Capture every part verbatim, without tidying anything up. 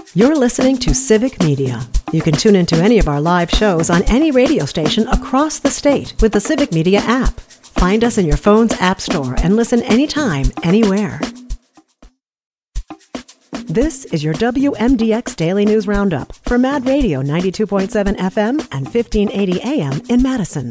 You're listening to Civic Media. You can tune into any of our live shows on any radio station across the state with the Civic Media app. Find us in your phone's app store and listen anytime, anywhere. This is your W M D X Daily News Roundup for Mad Radio ninety-two point seven F M and fifteen eighty A M in Madison.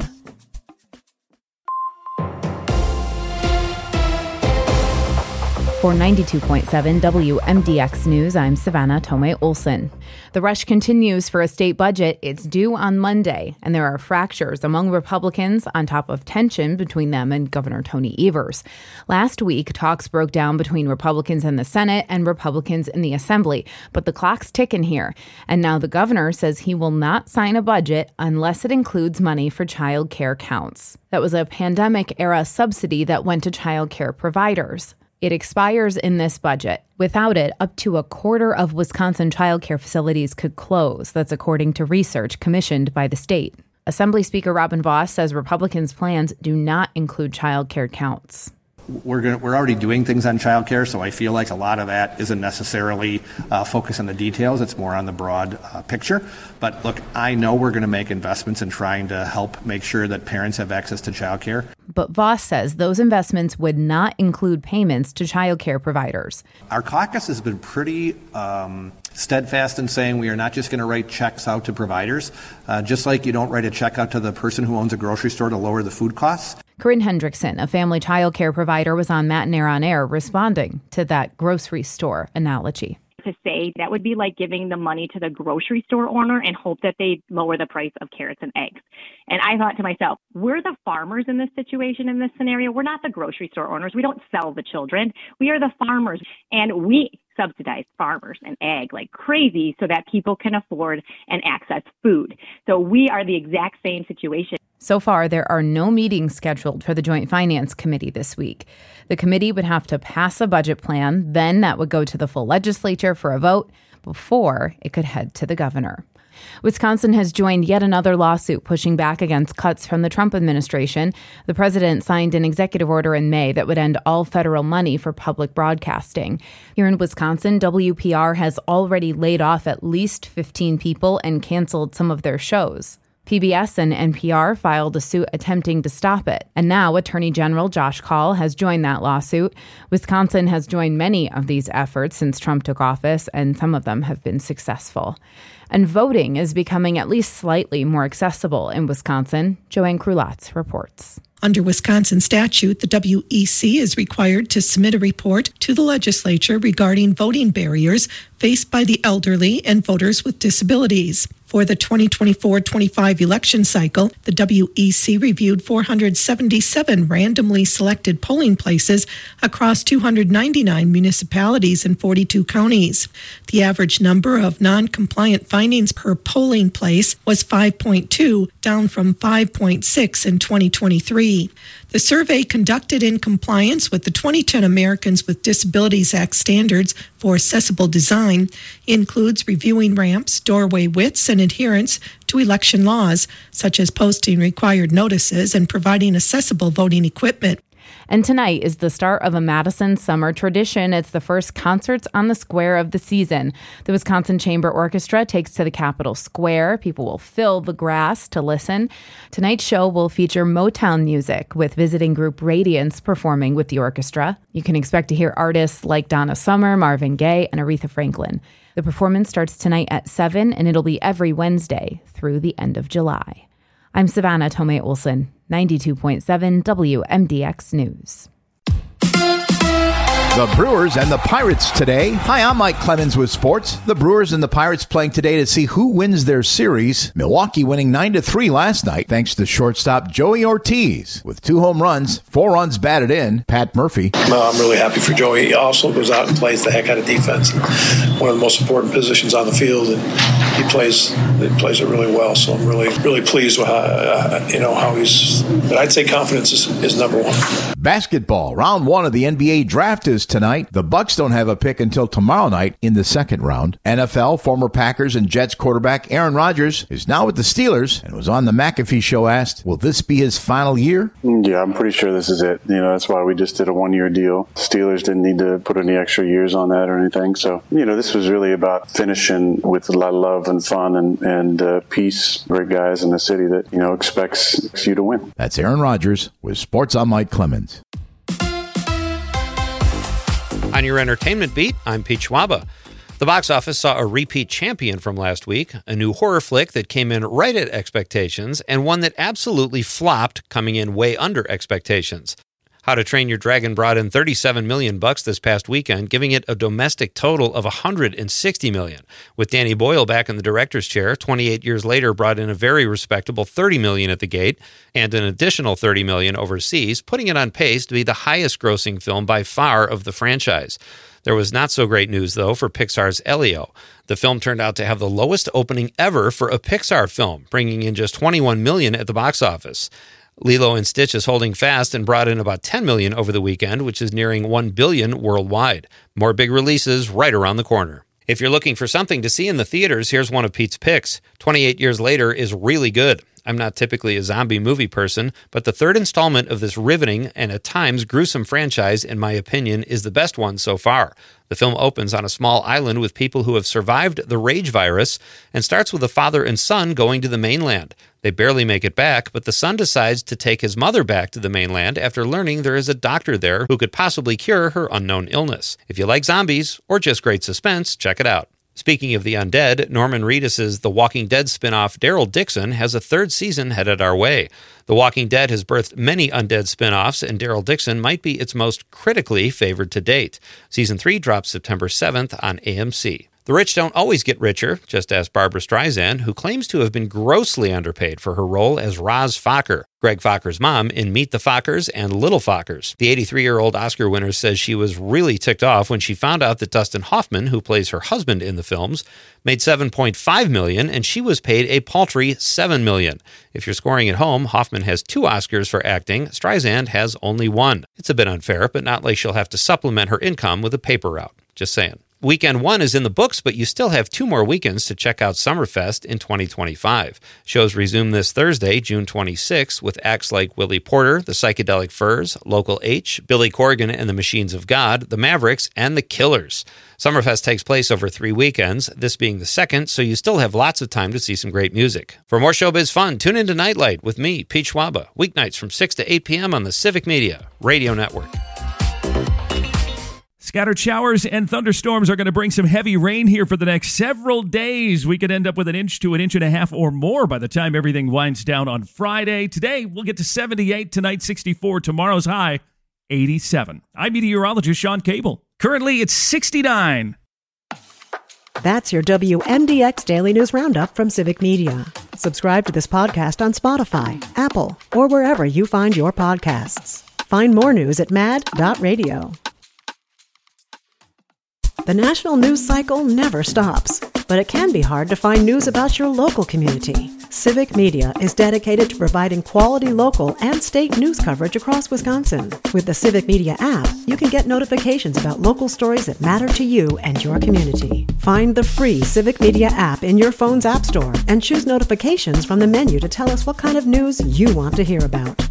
For ninety-two point seven W M D X News, I'm Savannah Tomei Olson. The rush continues for a state budget. It's due on Monday, and there are fractures among Republicans on top of tension between them and Governor Tony Evers. Last week, talks broke down between Republicans in the Senate and Republicans in the Assembly, but the clock's ticking here. And now the governor says he will not sign a budget unless it includes money for child care counts. That was a pandemic-era subsidy that went to child care providers. It expires in this budget. Without it, up to a quarter of Wisconsin child care facilities could close. That's according to research commissioned by the state. Assembly Speaker Robin Vos says Republicans' plans do not include child care counts. We're going we're already doing things on child care, so I feel like a lot of that isn't necessarily uh, focused on the details. It's more on the broad uh, picture. But look, I know we're going to make investments in trying to help make sure that parents have access to child care. But Vos says those investments would not include payments to child care providers. Our caucus has been pretty um, steadfast in saying we are not just going to write checks out to providers, uh, just like you don't write a check out to the person who owns a grocery store to lower the food costs. Corinne Hendrickson, a family child care provider, was on Matt and Air on Air responding to that grocery store analogy. To say that would be like giving the money to the grocery store owner and hope that they lower the price of carrots and eggs. And I thought to myself, we're the farmers in this situation, in this scenario. We're not the grocery store owners. We don't sell the children. We are the farmers. And we subsidize farmers and ag like crazy so that people can afford and access food. So we are the exact same situation. So far, there are no meetings scheduled for the Joint Finance Committee this week. The committee would have to pass a budget plan, then that would go to the full legislature for a vote before it could head to the governor. Wisconsin has joined yet another lawsuit pushing back against cuts from the Trump administration. The president signed an executive order in May that would end all federal money for public broadcasting. Here in Wisconsin, W P R has already laid off at least fifteen people and canceled some of their shows. P B S and N P R filed a suit attempting to stop it. And now Attorney General Josh Kaul has joined that lawsuit. Wisconsin has joined many of these efforts since Trump took office, and some of them have been successful. And voting is becoming at least slightly more accessible in Wisconsin. Joanne Krulatz reports. Under Wisconsin statute, the W E C is required to submit a report to the legislature regarding voting barriers faced by the elderly and voters with disabilities. For the twenty twenty-four twenty-five election cycle, the W E C reviewed four hundred seventy-seven randomly selected polling places across two hundred ninety-nine municipalities and forty-two counties. The average number of non-compliant findings per polling place was five point two, down from five point six in twenty twenty-three. The survey, conducted in compliance with the twenty ten Americans with Disabilities Act standards for accessible design, includes reviewing ramps, doorway widths, and adherence to election laws, such as posting required notices and providing accessible voting equipment. And tonight is the start of a Madison summer tradition. It's the first Concerts on the Square of the season. The Wisconsin Chamber Orchestra takes to the Capitol Square. People will fill the grass to listen. Tonight's show will feature Motown music, with visiting group Radiance performing with the orchestra. You can expect to hear artists like Donna Summer, Marvin Gaye, and Aretha Franklin. The performance starts tonight at seven, and it'll be every Wednesday through the end of July. I'm Savannah Tomei Olson, ninety-two point seven W M D X News. The Brewers and the Pirates today. Hi, I'm Mike Clemens with sports. The Brewers and the Pirates playing today to see who wins their series. Milwaukee winning nine to three last night thanks to shortstop Joey Ortiz with two home runs, four runs batted in. Pat Murphy. No, I'm really happy for Joey. He also goes out and plays the heck out of defense. One of the most important positions on the field. And he plays he plays it really well. So I'm really really pleased with how uh, you know how he's. But I'd say confidence is, is number one. Basketball, round one of the N B A draft is tonight. The Bucks don't have a pick until tomorrow night in the second round. N F L former Packers and Jets quarterback Aaron Rodgers is now with the Steelers and was on the McAfee show asked, will this be his final year? Yeah, I'm pretty sure this is it. You know, that's why we just did a one-year deal. Steelers didn't need to put any extra years on that or anything. So, you know, this was really about finishing with a lot of love and fun and, and uh, peace. Great guys in the city that, you know, expects you to win. That's Aaron Rodgers with Sports. I'm Mike Clemens. On your entertainment beat, I'm Pete Schwaba. The box office saw a repeat champion from last week, a new horror flick that came in right at expectations, and one that absolutely flopped, coming in way under expectations. How to Train Your Dragon brought in thirty-seven million bucks this past weekend, giving it a domestic total of one hundred sixty million. With Danny Boyle back in the director's chair, twenty-eight years later brought in a very respectable thirty million at the gate and an additional thirty million overseas, putting it on pace to be the highest grossing film by far of the franchise. There was not so great news, though, for Pixar's Elio. The film turned out to have the lowest opening ever for a Pixar film, bringing in just twenty-one million dollars at the box office. Lilo and Stitch is holding fast and brought in about ten million dollars over the weekend, which is nearing one billion dollars worldwide. More big releases right around the corner. If you're looking for something to see in the theaters, here's one of Pete's picks. twenty-eight Years Later is really good. I'm not typically a zombie movie person, but the third installment of this riveting and at times gruesome franchise, in my opinion, is the best one so far. The film opens on a small island with people who have survived the rage virus and starts with a father and son going to the mainland. They barely make it back, but the son decides to take his mother back to the mainland after learning there is a doctor there who could possibly cure her unknown illness. If you like zombies or just great suspense, check it out. Speaking of the undead, Norman Reedus' The Walking Dead spinoff Daryl Dixon has a third season headed our way. The Walking Dead has birthed many undead spinoffs, and Daryl Dixon might be its most critically favored to date. Season three drops September seventh on A M C. The rich don't always get richer, just ask Barbra Streisand, who claims to have been grossly underpaid for her role as Roz Fokker, Greg Fokker's mom in Meet the Fockers and Little Fockers. The eighty-three-year-old Oscar winner says she was really ticked off when she found out that Dustin Hoffman, who plays her husband in the films, made seven point five million dollars and she was paid a paltry seven million dollars. If you're scoring at home, Hoffman has two Oscars for acting. Streisand has only one. It's a bit unfair, but not like she'll have to supplement her income with a paper route. Just saying. Weekend one is in the books, but you still have two more weekends to check out Summerfest in twenty twenty-five. Shows resume this Thursday, June twenty-sixth, with acts like Willie Porter, the Psychedelic Furs, Local H, Billy Corgan and the Machines of God, the Mavericks, and the Killers. Summerfest takes place over three weekends, this being the second, so you still have lots of time to see some great music. For more showbiz fun, tune into Nightlight with me, Pete Schwaba, weeknights from six to eight p.m. on the Civic Media Radio Network. Scattered showers and thunderstorms are going to bring some heavy rain here for the next several days. We could end up with an inch to an inch and a half or more by the time everything winds down on Friday. Today, we'll get to seventy-eight, tonight sixty-four, tomorrow's high eighty-seven. I'm meteorologist Sean Cable. Currently, it's sixty-nine. That's your W M D X Daily News Roundup from Civic Media. Subscribe to this podcast on Spotify, Apple, or wherever you find your podcasts. Find more news at mad dot radio. The national news cycle never stops, but it can be hard to find news about your local community. Civic Media is dedicated to providing quality local and state news coverage across Wisconsin. With the Civic Media app, you can get notifications about local stories that matter to you and your community. Find the free Civic Media app in your phone's app store and choose notifications from the menu to tell us what kind of news you want to hear about.